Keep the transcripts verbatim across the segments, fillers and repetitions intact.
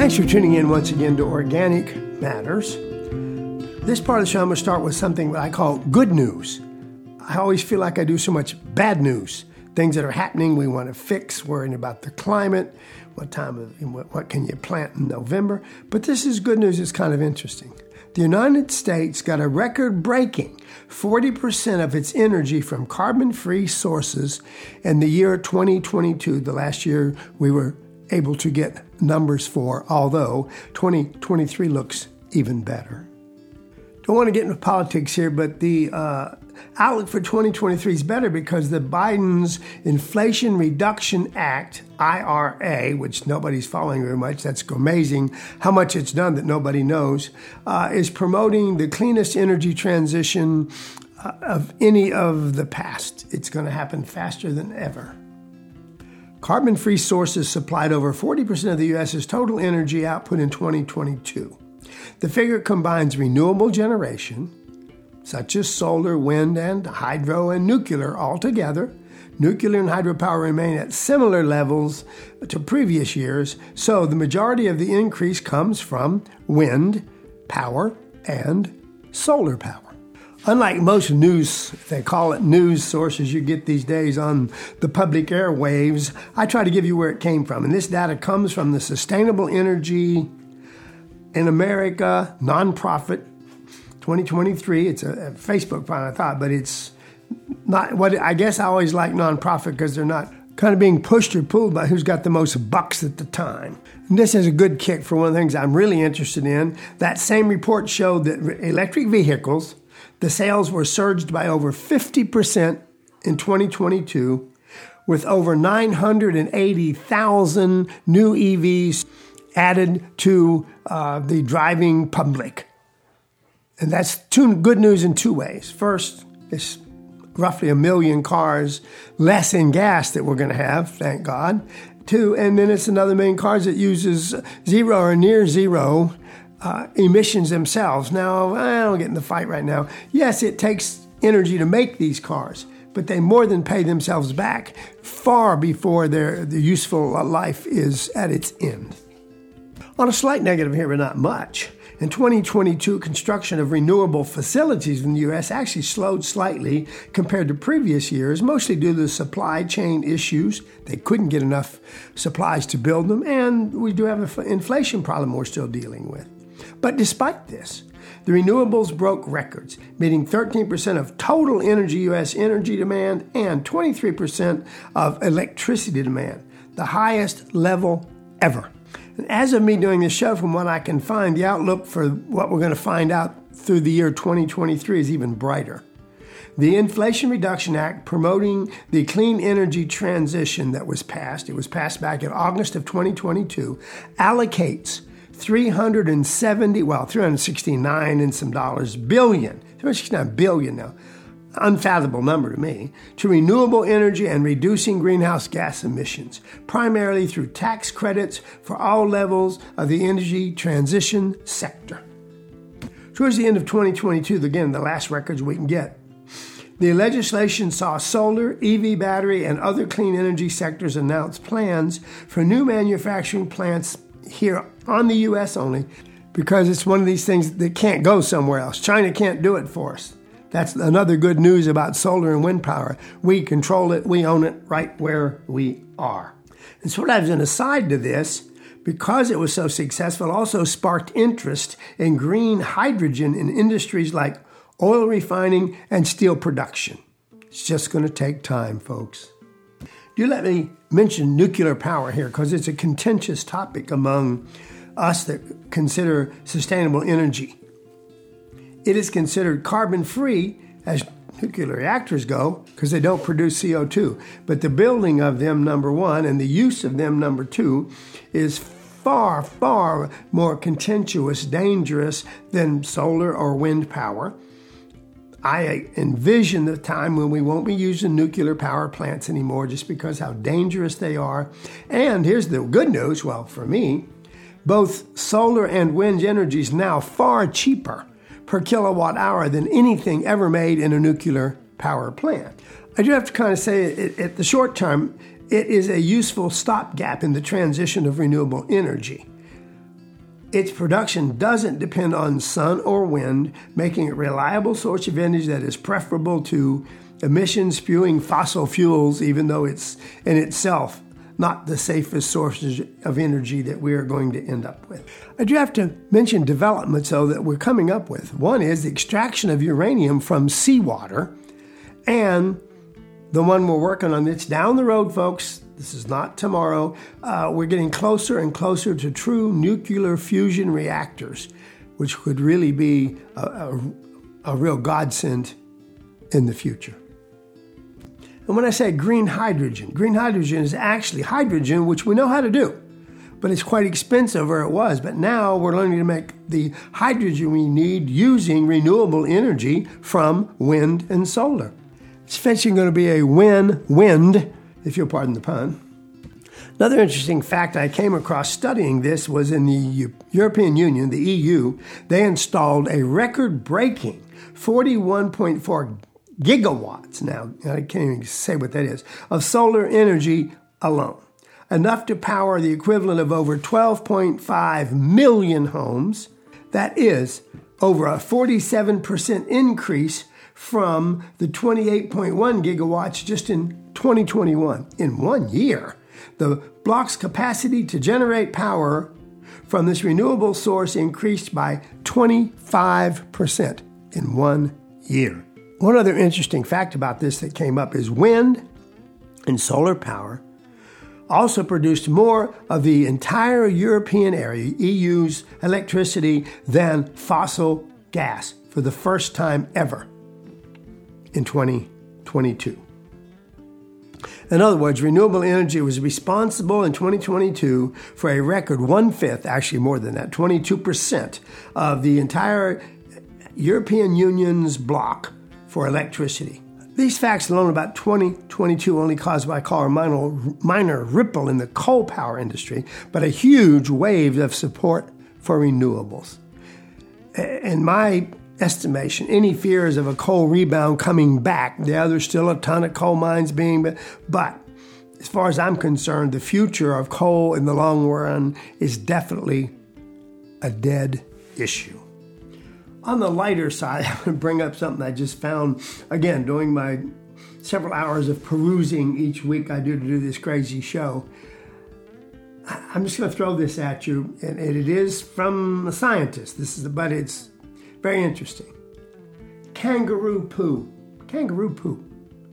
Thanks for tuning in once again to Organic Matters. This part of the show, I'm going to start with something that I call good news. I always feel like I do so much bad news, things that are happening we want to fix, worrying about the climate, what time of, what, what can you plant in November. But this is good news. It's kind of interesting. The United States got a record-breaking forty percent of its energy from carbon-free sources in the year twenty twenty-two, the last year we were able to get numbers for, although twenty twenty-three looks even better. Don't want to get into politics here, but the uh, outlook for twenty twenty-three is better because the Biden's Inflation Reduction Act, I R A, which nobody's following very much, that's amazing how much it's done that nobody knows, uh, is promoting the cleanest energy transition uh, of any of the past. It's going to happen faster than ever. Carbon-free sources supplied over forty percent of the U S's total energy output in twenty twenty-two. The figure combines renewable generation, such as solar, wind, and hydro and nuclear altogether. Nuclear and hydropower remain at similar levels to previous years, so the majority of the increase comes from wind power and solar power. Unlike most news, they call it news sources you get these days on the public airwaves, I try to give you where it came from. And this data comes from the Sustainable Energy in America nonprofit twenty twenty-three. It's a, a Facebook find, I thought, but it's not what I guess I always like nonprofit because they're not kind of being pushed or pulled by who's got the most bucks at the time. And this is a good kick for one of the things I'm really interested in. That same report showed that electric vehicles, the sales were surged by over fifty percent in twenty twenty-two, with over nine hundred eighty thousand new E Vs added to uh, the driving public. And that's two good news in two ways. First, it's roughly a million cars less in gas that we're going to have, thank God. Two, and then it's another million cars that uses zero or near zero uh, emissions themselves. Now, I don't get in the fight right now. Yes, it takes energy to make these cars, but they more than pay themselves back far before their, their useful life is at its end. On a slight negative here, but not much, in twenty twenty-two, construction of renewable facilities in the U S actually slowed slightly compared to previous years, mostly due to the supply chain issues. They couldn't get enough supplies to build them, and we do have an inflation problem we're still dealing with. But despite this, the renewables broke records, meeting thirteen percent of total energy U S energy demand and twenty-three percent of electricity demand, the highest level ever. And as of me doing this show, from what I can find, the outlook for what we're going to find out through the year twenty twenty-three is even brighter. The Inflation Reduction Act, promoting the clean energy transition that was passed, it was passed back in August of twenty twenty-two, allocates three hundred seventy, well, three hundred sixty-nine and some dollars billion, three hundred sixty-nine billion now, unfathomable number to me, to renewable energy and reducing greenhouse gas emissions, primarily through tax credits for all levels of the energy transition sector. Towards the end of twenty twenty-two, again, the last records we can get, the legislation saw solar, E V battery, and other clean energy sectors announce plans for new manufacturing plants here on the U S only, because it's one of these things that can't go somewhere else. China can't do it for us. That's another good news about solar and wind power. We control it, we own it right where we are. And sort of as an aside to this, because it was so successful, it also sparked interest in green hydrogen in industries like oil refining and steel production. It's just going to take time, folks. Do let me mention nuclear power here, because it's a contentious topic among us that consider sustainable energy. It is considered carbon-free as nuclear reactors go because they don't produce C O two. But the building of them, number one, and the use of them, number two, is far, far more contentious, dangerous than solar or wind power. I envision the time when we won't be using nuclear power plants anymore just because how dangerous they are. And here's the good news, well, for me, both solar and wind energy is now far cheaper per kilowatt hour than anything ever made in a nuclear power plant. I do have to kind of say, it, at the short term, it is a useful stopgap in the transition of renewable energy. Its production doesn't depend on sun or wind, making it a reliable source of energy that is preferable to emission-spewing fossil fuels, even though it's in itself not the safest sources of energy that we are going to end up with. I do have to mention developments, though, that we're coming up with. One is the extraction of uranium from seawater, and the one we're working on, it's down the road, folks. This is not tomorrow. Uh, we're getting closer and closer to true nuclear fusion reactors, which could really be a, a, a real godsend in the future. And when I say green hydrogen, green hydrogen is actually hydrogen, which we know how to do, but it's quite expensive, or it was. But now we're learning to make the hydrogen we need using renewable energy from wind and solar. It's eventually going to be a win-wind, if you'll pardon the pun. Another interesting fact I came across studying this was in the U- European Union, the E U, they installed a record-breaking forty-one point four gigawatts, now I can't even say what that is, of solar energy alone. Enough to power the equivalent of over twelve point five million homes. That is over a forty-seven percent increase from the twenty-eight point one gigawatts just in twenty twenty-one. In one year, the block's capacity to generate power from this renewable source increased by twenty-five percent in one year. One other interesting fact about this that came up is wind and solar power also produced more of the entire European area, E U's electricity, than fossil gas for the first time ever in twenty twenty-two. In other words, renewable energy was responsible in twenty twenty-two for a record one-fifth, actually more than that, twenty-two percent of the entire European Union's block for electricity. These facts alone about twenty twenty-two only caused what I call a minor, minor ripple in the coal power industry, but a huge wave of support for renewables. In my estimation, any fears of a coal rebound coming back, yeah, there's still a ton of coal mines being, but as far as I'm concerned, the future of coal in the long run is definitely a dead issue. On the lighter side, I would bring up something I just found, again, doing my several hours of perusing each week I do to do this crazy show. I'm just going to throw this at you, and it is from a scientist. This is, but it's very interesting. Kangaroo poo. Kangaroo poo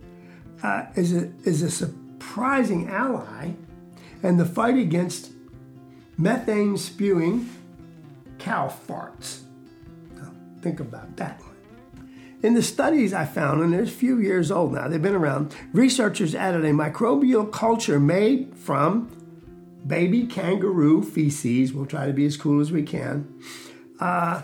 uh, is a is a surprising ally in the fight against methane spewing cow farts. Now, think about that one. In the studies I found, and they're a few years old now, they've been around, researchers added a microbial culture made from baby kangaroo feces. We'll try to be as cool as we can. Uh,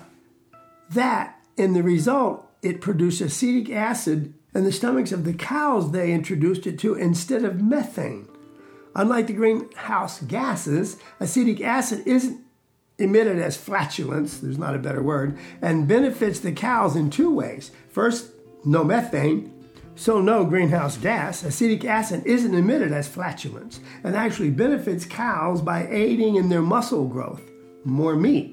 that, in the result, it produced acetic acid in the stomachs of the cows they introduced it to instead of methane. Unlike the greenhouse gases, acetic acid isn't emitted as flatulence, there's not a better word, and benefits the cows in two ways. First, no methane, so no greenhouse gas. Acetic acid isn't emitted as flatulence and actually benefits cows by aiding in their muscle growth, more meat.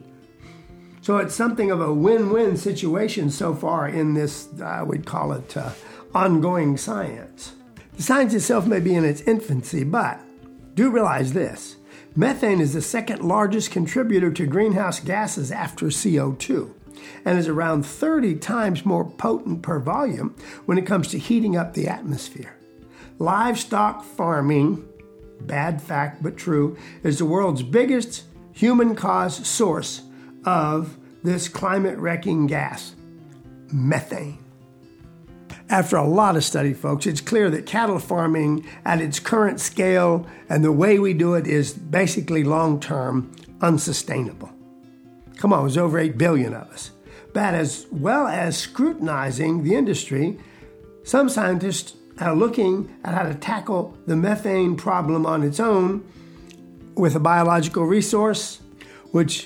So it's something of a win-win situation so far in this, I would call it, uh, ongoing science. The science itself may be in its infancy, but do realize this. Methane is the second largest contributor to greenhouse gases after C O two and is around thirty times more potent per volume when it comes to heating up the atmosphere. Livestock farming, bad fact but true, is the world's biggest human-caused source of this climate-wrecking gas, methane. After a lot of study, folks, it's clear that cattle farming at its current scale and the way we do it is basically long-term unsustainable. Come on, there's over eight billion of us. But as well as scrutinizing the industry, some scientists are looking at how to tackle the methane problem on its own with a biological resource, which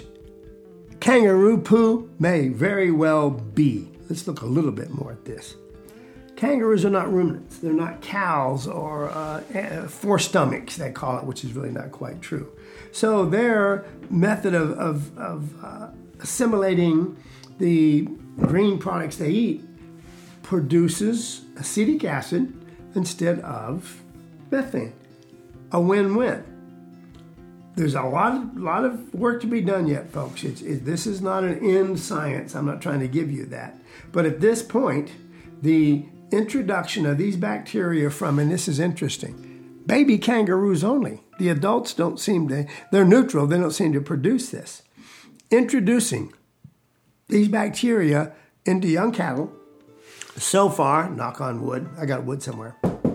kangaroo poo may very well be. Let's look a little bit more at this. Kangaroos are not ruminants. They're not cows or uh, four stomachs, they call it, which is really not quite true. So their method of, of, of uh, assimilating the green products they eat produces acetic acid instead of methane. A win-win. There's a lot of, lot of work to be done yet, folks. It's, it, this is not an end science. I'm not trying to give you that. But at this point, the introduction of these bacteria from, and this is interesting, baby kangaroos only. The adults don't seem to, they're neutral, they don't seem to produce this. Introducing these bacteria into young cattle, so far, knock on wood, I got wood somewhere,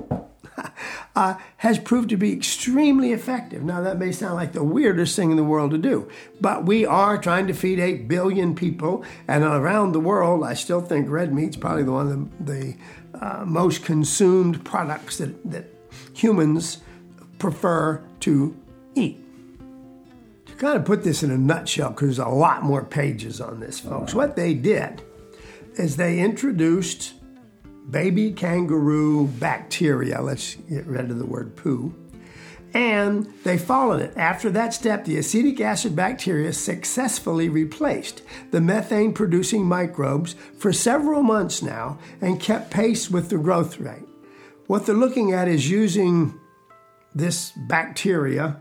uh, has proved to be extremely effective. Now, that may sound like the weirdest thing in the world to do, but we are trying to feed eight billion people, and around the world, I still think red meat's probably the one of the, the uh, most consumed products that, that humans prefer to eat. To kind of put this in a nutshell, because there's a lot more pages on this, folks, what they did is they introduced baby kangaroo bacteria, let's get rid of the word poo, and they followed it. After that step, the acetic acid bacteria successfully replaced the methane-producing microbes for several months now and kept pace with the growth rate. What they're looking at is using this bacteria,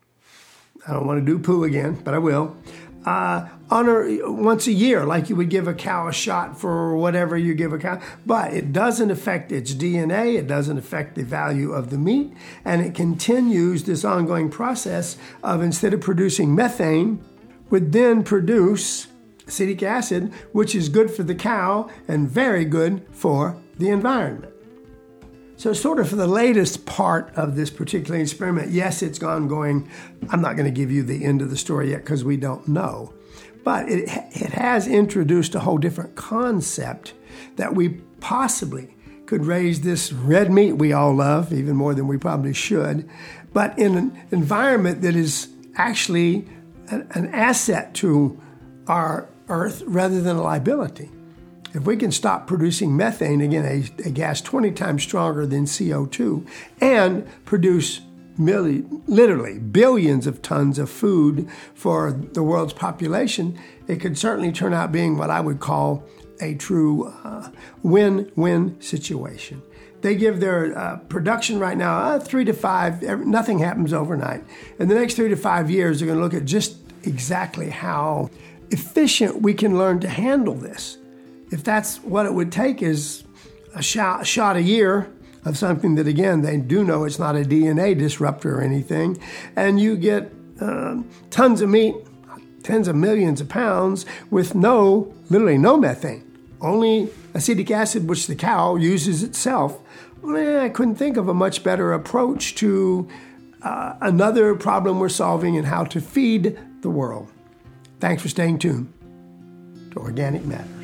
I don't want to do poo again, but I will, uh, on a, once a year, like you would give a cow a shot for whatever you give a cow. But it doesn't affect its D N A, it doesn't affect the value of the meat, and it continues this ongoing process of, instead of producing methane, would then produce acetic acid, which is good for the cow and very good for the environment. So sort of for the latest part of this particular experiment, yes, it's gone going, I'm not going to give you the end of the story yet because we don't know, but it, it has introduced a whole different concept that we possibly could raise this red meat we all love, even more than we probably should, but in an environment that is actually an, an asset to our earth rather than a liability. If we can stop producing methane, again, a, a gas twenty times stronger than C O two, and produce milli, literally billions of tons of food for the world's population, it could certainly turn out being what I would call a true uh, win-win situation. They give their uh, production right now uh, three to five, nothing happens overnight. In the next three to five years, they're going to look at just exactly how efficient we can learn to handle this. If that's what it would take, is a shot, shot a year of something that, again, they do know it's not a D N A disruptor or anything, and you get uh, tons of meat, tens of millions of pounds with no, literally no methane, only acetic acid, which the cow uses itself. Well, I couldn't think of a much better approach to uh, another problem we're solving and how to feed the world. Thanks for staying tuned to Organic Matter.